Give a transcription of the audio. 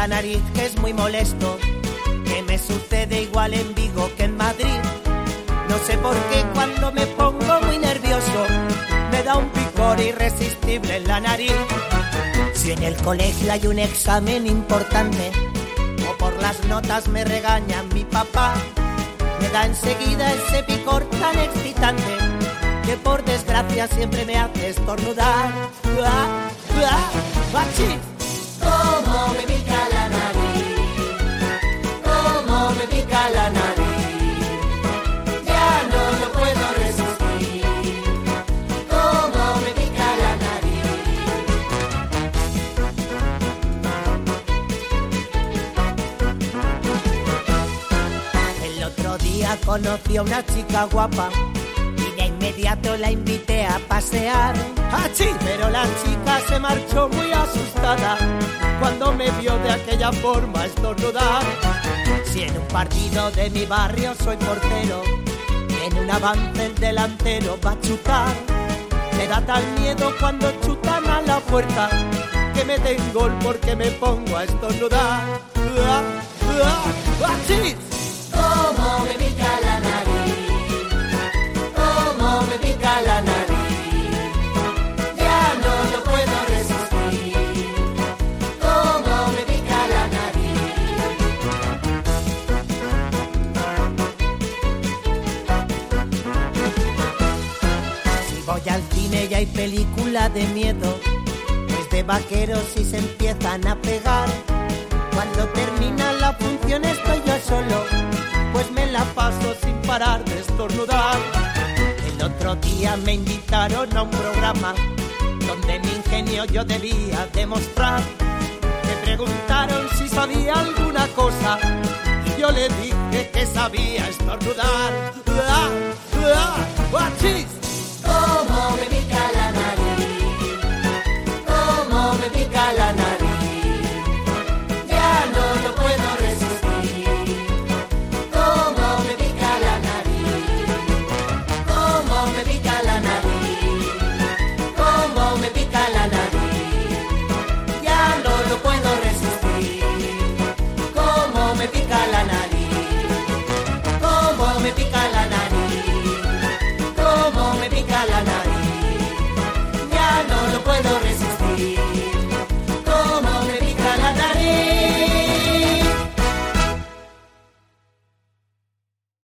la nariz que es muy molesto, que me sucede igual en Vigo que en Madrid. No sé por qué cuando me pongo muy nervioso me da un picor irresistible en la nariz. Si en el colegio hay un examen importante o por las notas me regaña mi papá, me da enseguida ese picor tan excitante que por desgracia siempre me hace estornudar. ¡Achis! Cómo me pica la nariz, cómo me pica la nariz, ya no lo puedo resistir, cómo me pica la nariz. El otro día conocí a una chica guapa y de inmediato la invité a pasear. ¡Achí! Pero la chica se marchó muy asustada cuando me vio de aquella forma estornudar. Si en un partido de mi barrio soy portero, en un avance el delantero va a chutar. Me da tal miedo cuando chutan a la puerta que me den gol porque me pongo a estornudar. ¡Achí! Cómo me pica la nariz, cómo me pica la nariz, ya no lo puedo resistir, cómo me pica la nariz. Si voy al cine y hay película de miedo, pues de vaqueros y se empiezan a pegar. Cuando termina la función estoy yo solo, pues me la paso sin parar de estornudar. El otro día me invitaron a un programa donde mi ingenio yo debía demostrar. Me preguntaron si sabía alguna cosa y yo le dije que sabía estornudar. ¡Achis! Cómo me pica la nariz, cómo me pica la nariz.